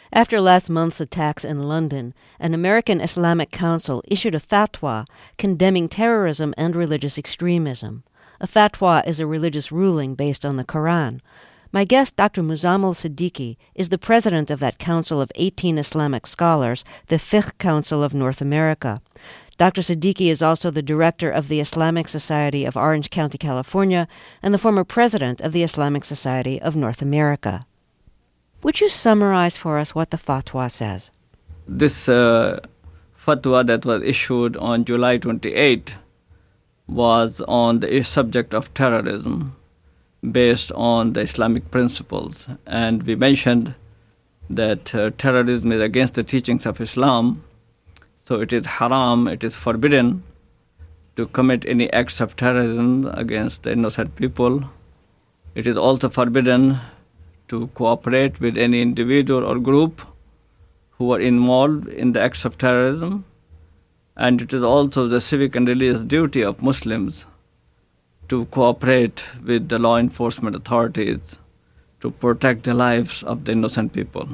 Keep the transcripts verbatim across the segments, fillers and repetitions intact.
After last month's attacks in London, an American Islamic council issued a fatwa condemning terrorism and religious extremism. A fatwa is a religious ruling based on the Quran. My guest, Doctor Muzamil Siddiqui, is the president of that council of eighteen Islamic scholars, the Fiqh Council of North America. Doctor Siddiqui is also the director of the Islamic Society of Orange County, California, and the former president of the Islamic Society of North America. Would you summarize for us what the fatwa says? This uh, fatwa that was issued on July twenty-eighth was on the subject of terrorism based on the Islamic principles. And we mentioned that uh, terrorism is against the teachings of Islam, so it is haram, it is forbidden to commit any acts of terrorism against the innocent people. It is also forbidden to cooperate with any individual or group who are involved in the acts of terrorism. And it is also the civic and religious duty of Muslims to cooperate with the law enforcement authorities to protect the lives of the innocent people.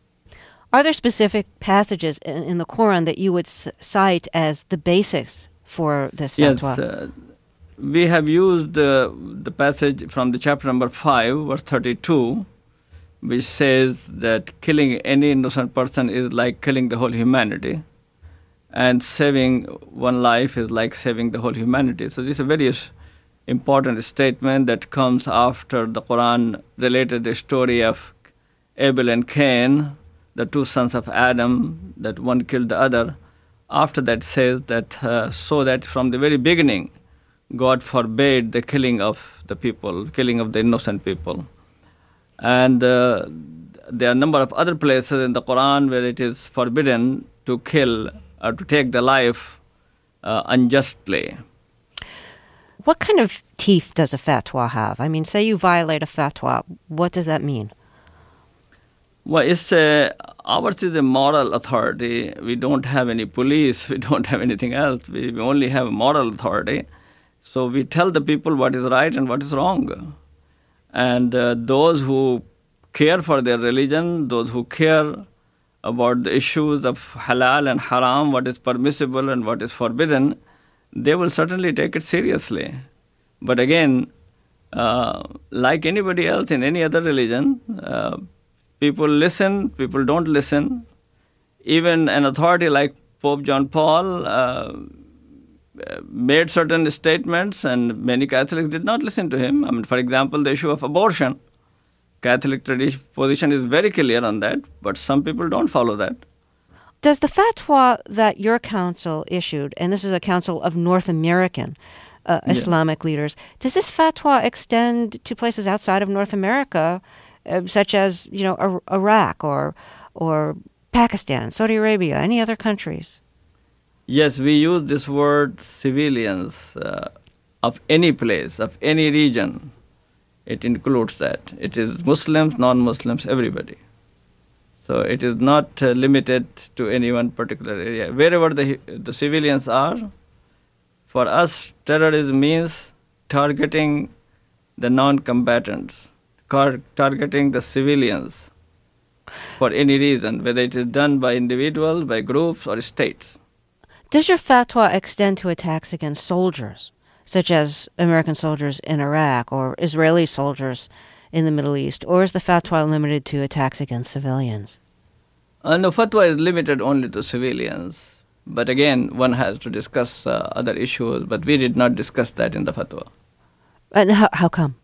Are there specific passages in, in the Quran that you would c- cite as the basis for this fatwa? Yes, uh, we have used uh, the passage from the chapter number five, verse thirty-two, which says that killing any innocent person is like killing the whole humanity, and saving one life is like saving the whole humanity. So this is a very important statement that comes after the Quran related the story of Abel and Cain, the two sons of Adam, that one killed the other. After that says that uh, so that from the very beginning, God forbade the killing of the people, killing of the innocent people. And uh, there are a number of other places in the Quran where it is forbidden to kill or to take the life uh, unjustly. What kind of teeth does a fatwa have? I mean, say you violate a fatwa, what does that mean? Well, it's a, ours is a moral authority. We don't have any police. We don't have anything else. We, we only have a moral authority. So we tell the people what is right and what is wrong. And uh, those who care for their religion, those who care about the issues of halal and haram, what is permissible and what is forbidden, they will certainly take it seriously. But again, uh, like anybody else in any other religion, uh, people listen, people don't listen. Even an authority like Pope John Paul uh, made certain statements, and many Catholics did not listen to him. I mean, for example, the issue of abortion. Catholic tradition position is very clear on that, but some people don't follow that. Does the fatwa that your council issued, and this is a council of North American uh, Islamic yeah. leaders, does this fatwa extend to places outside of North America, uh, such as, you know, Iraq or or Pakistan, Saudi Arabia, any other countries? Yes, we use this word civilians uh, of any place, of any region. It includes that. It is Muslims, non-Muslims, everybody. So it is not uh, limited to any one particular area. Wherever the the civilians are, for us, terrorism means targeting the non-combatants, car- targeting the civilians for any reason, whether it is done by individuals, by groups, or states. Does your fatwa extend to attacks against soldiers, such as American soldiers in Iraq or Israeli soldiers in the Middle East, or is the fatwa limited to attacks against civilians? Uh, no, fatwa is limited only to civilians. But again, one has to discuss uh, other issues, but we did not discuss that in the fatwa. And how, how come?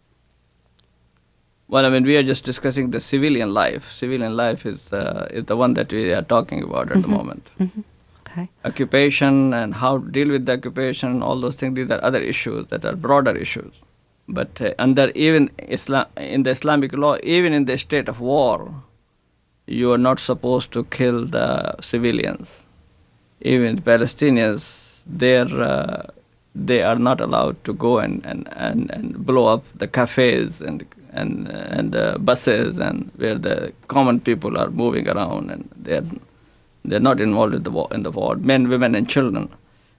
Well, I mean, we are just discussing the civilian life. Civilian life is uh, is the one that we are talking about at Mm-hmm. the moment. Mm-hmm. Okay. Occupation and how to deal with the occupation, all those things, these are other issues that are broader issues. But uh, under even Islam, in the Islamic law, even in the state of war, you are not supposed to kill the civilians. Even the Palestinians, they're, uh, they are not allowed to go and, and, and, and blow up the cafes and and and uh, buses and where the common people are moving around, and they're they're not involved in the war, in the war. Men, women, and children.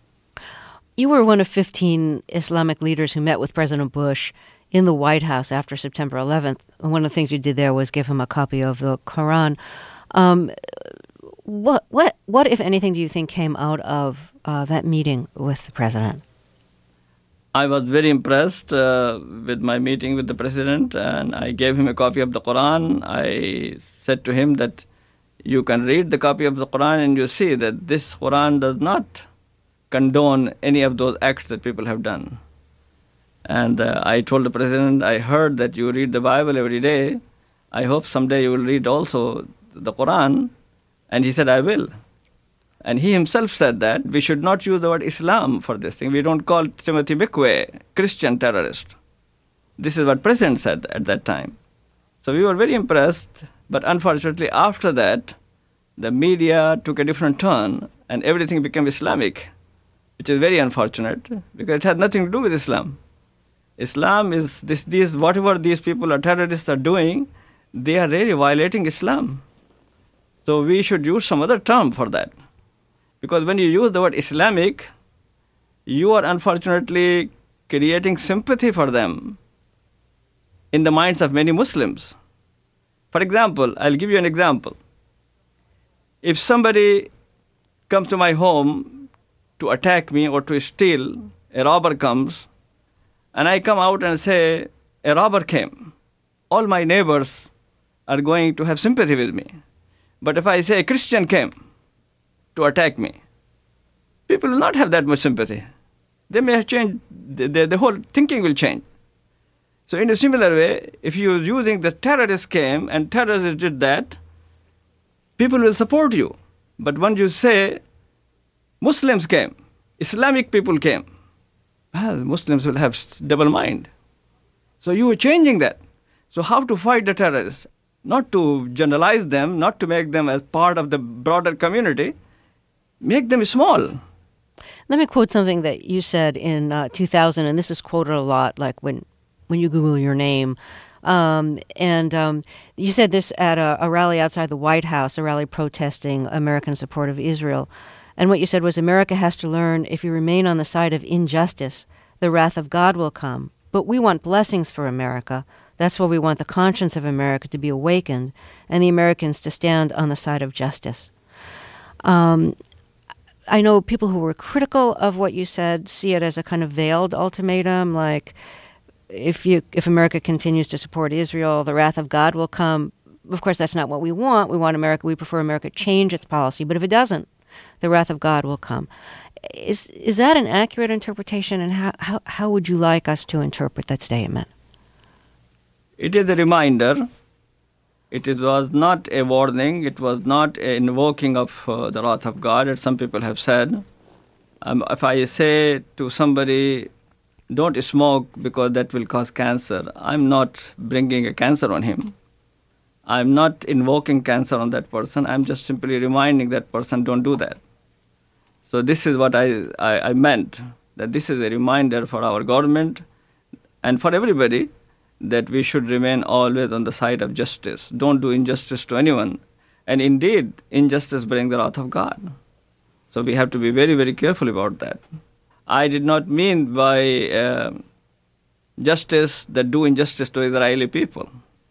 You were one of fifteen Islamic leaders who met with President Bush in the White House after September eleventh. One of the things you did there was give him a copy of the Quran. Um, what, what, what, if anything, do you think came out of uh, that meeting with the president? I was very impressed uh, with my meeting with the president, and I gave him a copy of the Quran. I said to him that you can read the copy of the Quran and you see that this Quran does not condone any of those acts that people have done. And uh, I told the president, I heard that you read the Bible every day. I hope someday you will read also the Quran. And he said, I will. And he himself said that we should not use the word Islam for this thing. We don't call Timothy McVeigh Christian terrorist. This is what President said at that time. So we were very impressed. But unfortunately, after that, the media took a different turn and everything became Islamic, which is very unfortunate because it had nothing to do with Islam. Islam is, this, these, whatever these people or terrorists are doing, they are really violating Islam. So we should use some other term for that. Because when you use the word Islamic, you are unfortunately creating sympathy for them in the minds of many Muslims. For example, I'll give you an example. If somebody comes to my home to attack me or to steal, a robber comes, and I come out and say, a robber came, all my neighbors are going to have sympathy with me. But if I say a Christian came to attack me, people will not have that much sympathy. They may have changed, the, the, the whole thinking will change. So in a similar way, if you're using the terrorists came and terrorists did that, people will support you. But when you say Muslims came, Islamic people came, well, Muslims will have double mind. So you are changing that. So how to fight the terrorists? Not to generalize them, not to make them as part of the broader community, make them small. Let me quote something that you said in uh, two thousand, and this is quoted a lot, like when, when you Google your name. Um, and um, you said this at a, a rally outside the White House, a rally protesting American support of Israel. And what you said was, America has to learn, if you remain on the side of injustice, the wrath of God will come. But we want blessings for America. That's why we want the conscience of America to be awakened and the Americans to stand on the side of justice. Um, I know people who were critical of what you said see it as a kind of veiled ultimatum, like if you if America continues to support Israel, the wrath of God will come. Of course, that's not what we want. We want America, we prefer America change its policy. But if it doesn't, the wrath of God will come. Is is that an accurate interpretation, and how, how, how would you like us to interpret that statement? It is a reminder. It is, was not a warning. It was not an invoking of uh, the wrath of God, as some people have said. Um, if I say to somebody, don't smoke because that will cause cancer, I'm not bringing a cancer on him. I'm not invoking cancer on that person. I'm just simply reminding that person, don't do that. So this is what I, I, I meant, that this is a reminder for our government and for everybody that we should remain always on the side of justice. Don't do injustice to anyone. And indeed, injustice brings the wrath of God. So we have to be very, very careful about that. I did not mean by uh, justice that do injustice to Israeli people.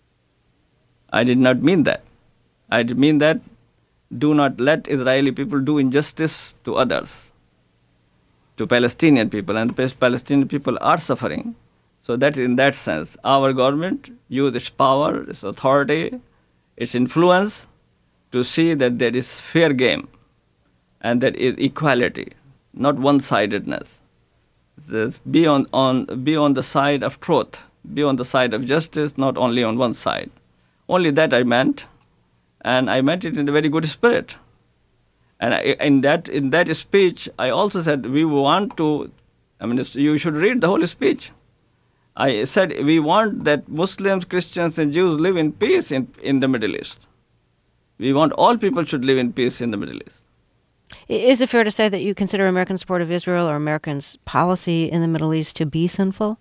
I did not mean that. I did mean that do not let Israeli people do injustice to others, to Palestinian people. And the Palestinian people are suffering. So that in that sense, our government use its power, its authority, its influence to see that there is fair game and there is equality, not one-sidedness. Be on, on, be on the side of truth, be on the side of justice, not only on one side. Only that I meant, and I meant it in a very good spirit. And I, in that in that speech, I also said we want to, I mean, you should read the whole speech. I said we want that Muslims, Christians, and Jews live in peace in, in the Middle East. We want all people should live in peace in the Middle East. Is it fair to say that you consider American support of Israel or Americans' policy in the Middle East to be sinful?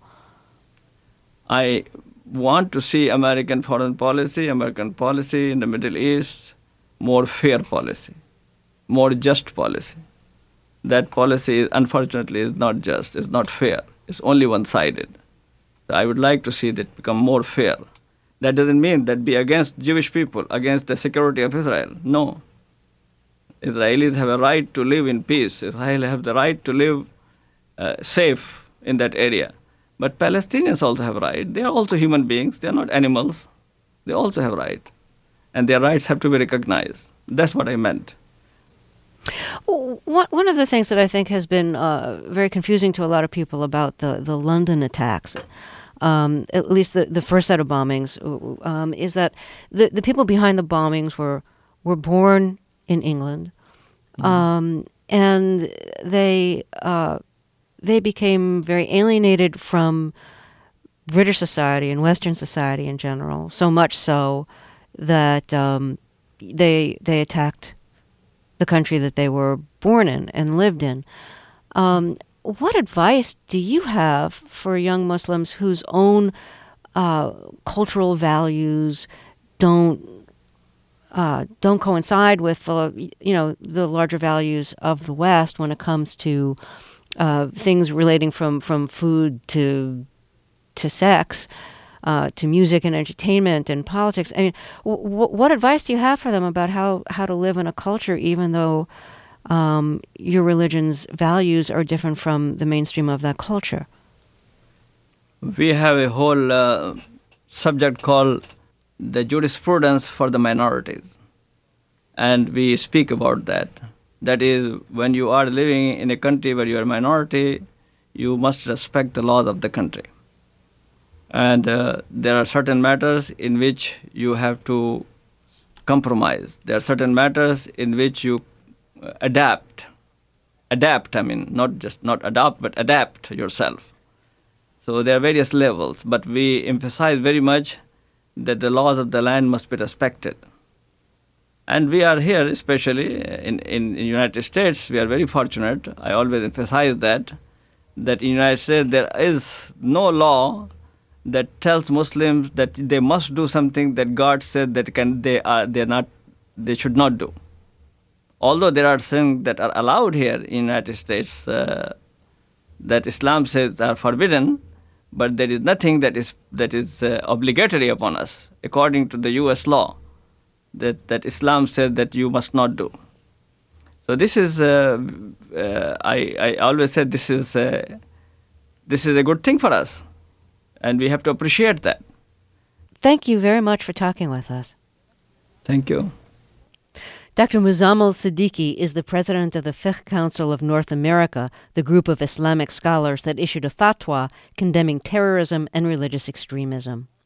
I want to see American foreign policy, American policy in the Middle East, more fair policy, more just policy. That policy, unfortunately, is not just, it's not fair. It's only one-sided. So I would like to see that become more fair. That doesn't mean that be against Jewish people, against the security of Israel. No. Israelis have a right to live in peace. Israel have the right to live uh, safe in that area. But Palestinians also have a right. They are also human beings. They are not animals. They also have a right. And their rights have to be recognized. That's what I meant. One of the things that I think has been uh, very confusing to a lot of people about the, the London attacks, um, at least the, the first set of bombings, um, is that the, the people behind the bombings were were born in England, mm-hmm. um, and they uh, they became very alienated from British society and Western society in general. So much so that um, they they attacked the country that they were born in and lived in. Um, what advice do you have for young Muslims whose own uh, cultural values don't uh, don't coincide with uh, you know the larger values of the West when it comes to uh, things relating from from food to to sex? Uh, to music and entertainment and politics. I mean, w- w- what advice do you have for them about how, how to live in a culture, even though um, your religion's values are different from the mainstream of that culture? We have a whole uh, subject called the jurisprudence for the minorities, and we speak about that. That is, when you are living in a country where you are a minority, you must respect the laws of the country. And uh, there are certain matters in which you have to compromise. There are certain matters in which you adapt. Adapt, I mean, not just not adopt, but adapt yourself. So there are various levels, but we emphasize very much that the laws of the land must be respected. And we are here, especially in, in the United States, we are very fortunate. I always emphasize that, that in the United States there is no law that tells Muslims that they must do something that God said that can they are they are not they should not do. Although there are things that are allowed here in the United States uh, that Islam says are forbidden, but there is nothing that is that is uh, obligatory upon us according to the U S law that that Islam said that you must not do. So this is uh, uh, I I always said this is uh, this is a good thing for us. And we have to appreciate that. Thank you very much for talking with us. Thank you. Doctor Muzamil Siddiqui is the president of the Fiqh Council of North America, the group of Islamic scholars that issued a fatwa condemning terrorism and religious extremism.